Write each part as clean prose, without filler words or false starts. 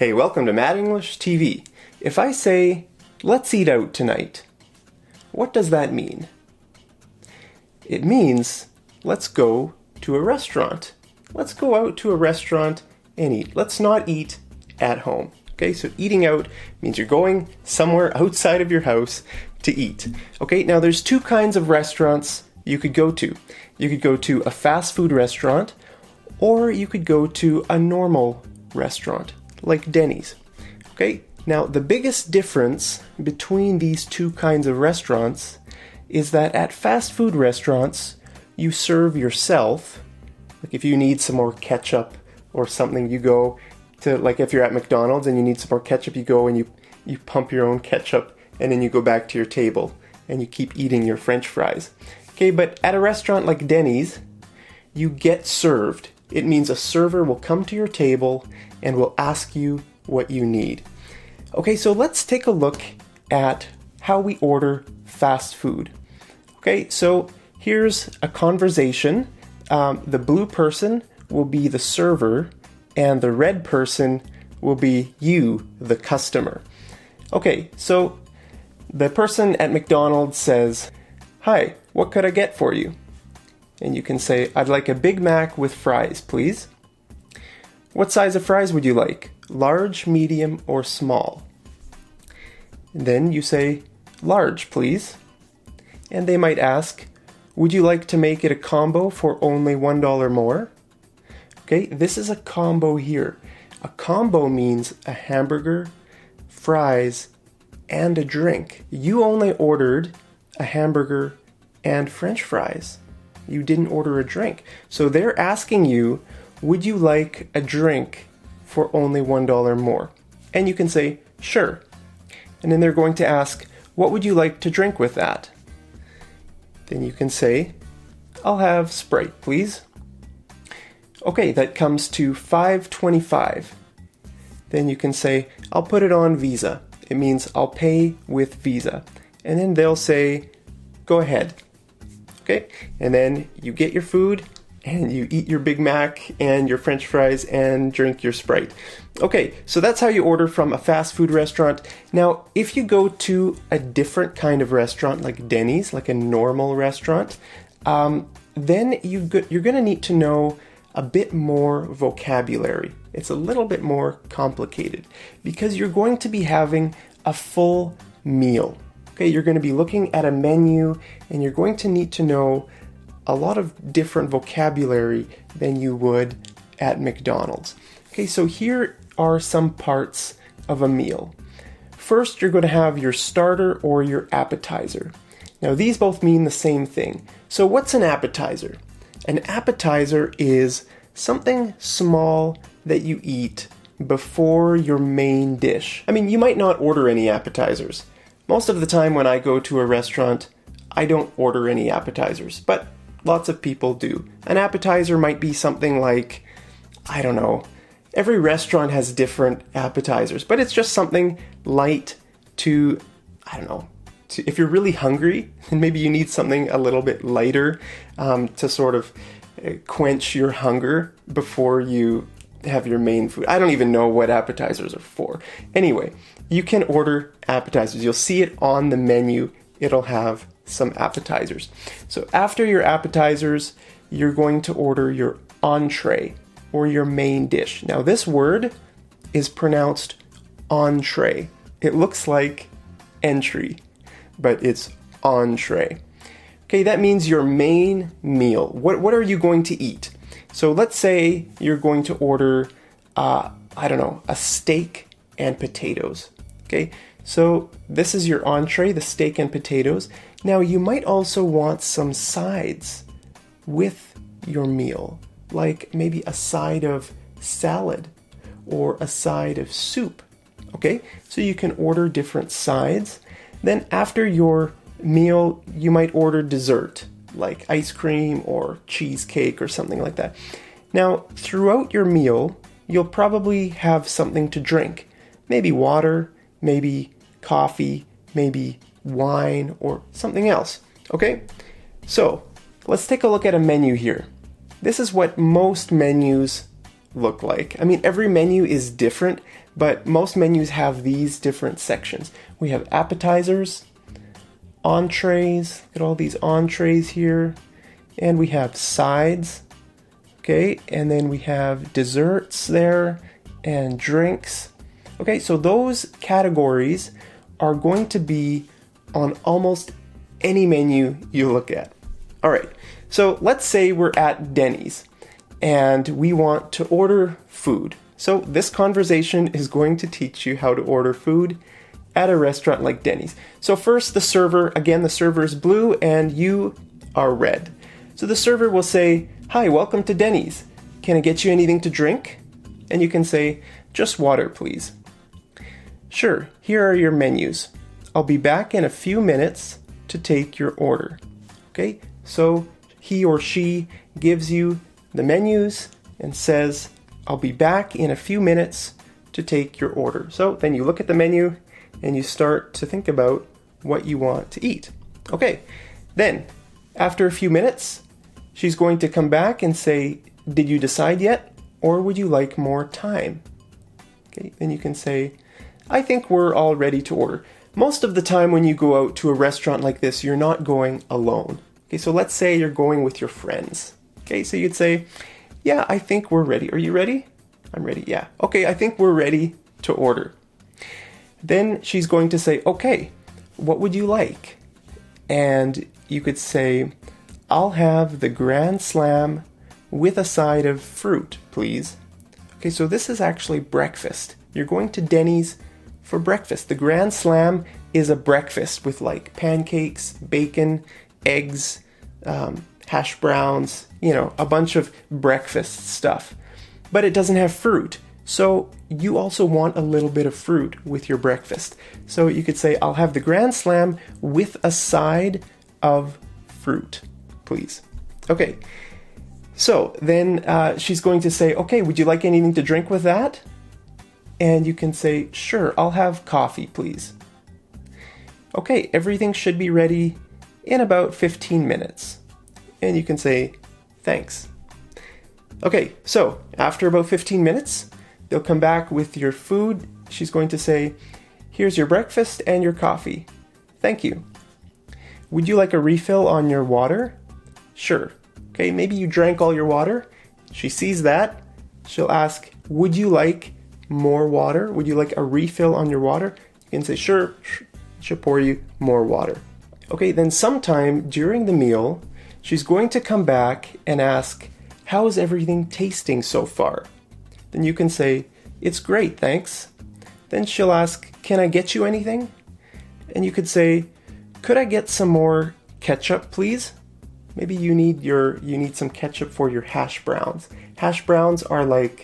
Hey, welcome to Mad English TV. If I say, let's eat out tonight, what does that mean? It means, let's go to a restaurant. Let's go out to a restaurant and eat. Let's not eat at home. Okay, so eating out means you're going somewhere outside of your house to eat. Okay, now there's two kinds of restaurants you could go to. You could go to a fast food restaurant, or you could go to a normal restaurant, like Denny's. Okay, now the biggest difference between these two kinds of restaurants is that at fast food restaurants, you serve yourself. Like if you need some more ketchup or something, you go to, like if you're at McDonald's and you need some more ketchup, you go and you pump your own ketchup and then you go back to your table and you keep eating your French fries. Okay, but at a restaurant like Denny's, you get served. It means a server will come to your table and will ask you what you need. Okay, so let's take a look at how we order fast food. Okay, so here's a conversation. The blue person will be the server, and the red person will be you, the customer. Okay, so the person at McDonald's says, "Hi, what could I get for you?" And you can say, "I'd like a Big Mac with fries, please." "What size of fries would you like? Large, medium, or small?" And then you say, "Large, please." And they might ask, "Would you like to make it a combo for only $1 more?" Okay, this is a combo here. A combo means a hamburger, fries, and a drink. You only ordered a hamburger and French fries. You didn't order a drink. So they're asking you, would you like a drink for only $1 more? And you can say, sure. And then they're going to ask, what would you like to drink with that? Then you can say, I'll have Sprite, please. Okay, that comes to $5.25. Then you can say, I'll put it on Visa. It means I'll pay with Visa. And then they'll say, go ahead. Okay, and then you get your food and you eat your Big Mac and your French fries and drink your Sprite. Okay, so that's how you order from a fast food restaurant. Now, if you go to a different kind of restaurant like Denny's, like a normal restaurant, then you're going to need to know a bit more vocabulary. It's a little bit more complicated because you're going to be having a full meal. Okay, you're going to be looking at a menu and you're going to need to know a lot of different vocabulary than you would at McDonald's. Okay, so here are some parts of a meal. First, you're going to have your starter or your appetizer. Now, these both mean the same thing. So what's an appetizer? An appetizer is something small that you eat before your main dish. I mean, you might not order any appetizers. Most of the time when I go to a restaurant, I don't order any appetizers, but lots of people do. An appetizer might be something like, I don't know, every restaurant has different appetizers, but it's just something light to, I don't know, if you're really hungry, then maybe you need something a little bit lighter to sort of quench your hunger before you have your main food. I don't even know what appetizers are for. Anyway, you can order appetizers. You'll see it on the menu. It'll have some appetizers. So after your appetizers, you're going to order your entree or your main dish. Now this word is pronounced entree. It looks like entry, but it's entree. Okay, that means your main meal. What are you going to eat? So let's say you're going to order, a steak and potatoes. Okay, so this is your entree, the steak and potatoes. Now you might also want some sides with your meal, like maybe a side of salad or a side of soup. Okay, so you can order different sides. Then after your meal, you might order dessert, like ice cream or cheesecake or something like that. Now, throughout your meal, you'll probably have something to drink. Maybe water, maybe coffee, maybe wine, or something else. Okay? So, let's take a look at a menu here. This is what most menus look like. I mean, every menu is different, but most menus have these different sections. We have appetizers, entrees, look at all these entrees here, and we have sides, okay, and then we have desserts there and drinks. Okay, so those categories are going to be on almost any menu you look at. All right, so let's say we're at Denny's and we want to order food. So this conversation is going to teach you how to order food at a restaurant like Denny's. So first, the server, again, the server is blue and you are red. So the server will say, "Hi, welcome to Denny's. Can I get you anything to drink?" And you can say, "Just water, please." "Sure, here are your menus. I'll be back in a few minutes to take your order." Okay, so he or she gives you the menus and says, "I'll be back in a few minutes to take your order." So then you look at the menu and you start to think about what you want to eat. Okay, then after a few minutes, she's going to come back and say, "Did you decide yet? Or would you like more time?" Okay, then you can say, "I think we're all ready to order." Most of the time when you go out to a restaurant like this, you're not going alone. Okay, so let's say you're going with your friends. Okay, so you'd say, "Yeah, I think we're ready. Are you ready?" "I'm ready, yeah." "Okay, I think we're ready to order." Then she's going to say, "Okay, what would you like?" And you could say, "I'll have the Grand Slam with a side of fruit, please." Okay, so this is actually breakfast. You're going to Denny's for breakfast. The Grand Slam is a breakfast with like pancakes, bacon, eggs, hash browns, a bunch of breakfast stuff. But it doesn't have fruit. So you also want a little bit of fruit with your breakfast. So you could say, "I'll have the Grand Slam with a side of fruit, please." Okay. So then she's going to say, "Okay, would you like anything to drink with that?" And you can say, "Sure, I'll have coffee, please." Okay, everything should be ready in about 15 minutes. And you can say, "Thanks." Okay, so after about 15 minutes, they'll come back with your food. She's going to say, "Here's your breakfast and your coffee. Thank you. Would you like a refill on your water?" "Sure." Okay, maybe you drank all your water. She sees that. She'll ask, "Would you like more water? Would you like a refill on your water?" You can say, "Sure." She'll pour you more water. Okay, then sometime during the meal, she's going to come back and ask, "How is everything tasting so far?" Then you can say, "It's great, thanks." Then she'll ask, "Can I get you anything?" And you could say, "Could I get some more ketchup, please?" Maybe you need some ketchup for your hash browns. Hash browns are like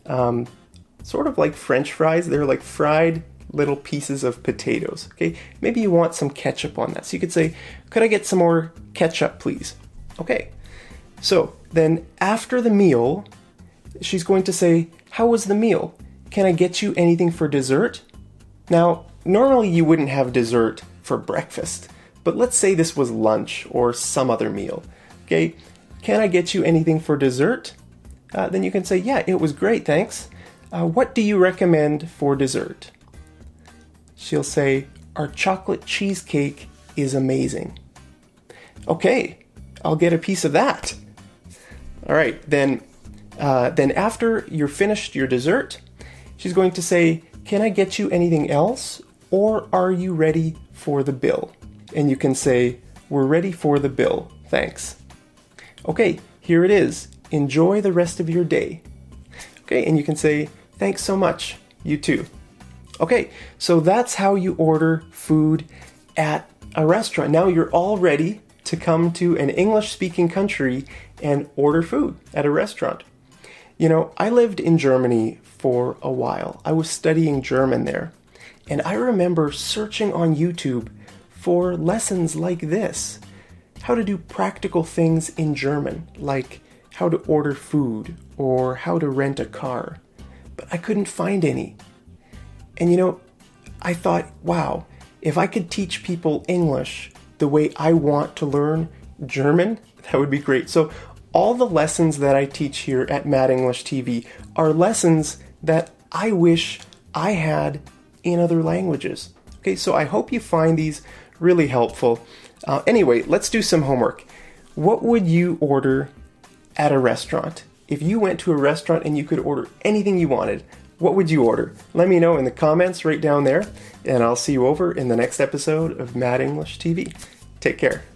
sort of like French fries. They're like fried little pieces of potatoes. Okay, maybe you want some ketchup on that. So you could say, "Could I get some more ketchup, please?" Okay. So then after the meal, she's going to say, "How was the meal? Can I get you anything for dessert?" Now, normally you wouldn't have dessert for breakfast, but let's say this was lunch or some other meal. Okay, "Can I get you anything for dessert?" Then you can say, "Yeah, it was great, thanks. What do you recommend for dessert?" She'll say, "Our chocolate cheesecake is amazing." "Okay, I'll get a piece of that." All right, then after you're finished your dessert, she's going to say, "Can I get you anything else, or are you ready for the bill?" And you can say, "We're ready for the bill, thanks." Okay, here it is. Enjoy the rest of your day. Okay, and you can say, "Thanks so much. You too." Okay, so that's how you order food at a restaurant. Now you're all ready to come to an English-speaking country and order food at a restaurant. I lived in Germany for a while. I was studying German there. And I remember searching on YouTube for lessons like this. How to do practical things in German, like how to order food or how to rent a car. But I couldn't find any. And I thought, wow, if I could teach people English the way I want to learn German, that would be great. So all the lessons that I teach here at Mad English TV are lessons that I wish I had in other languages. Okay, so I hope you find these really helpful. Anyway, let's do some homework. What would you order at a restaurant? If you went to a restaurant and you could order anything you wanted, what would you order? Let me know in the comments right down there, and I'll see you over in the next episode of Mad English TV. Take care.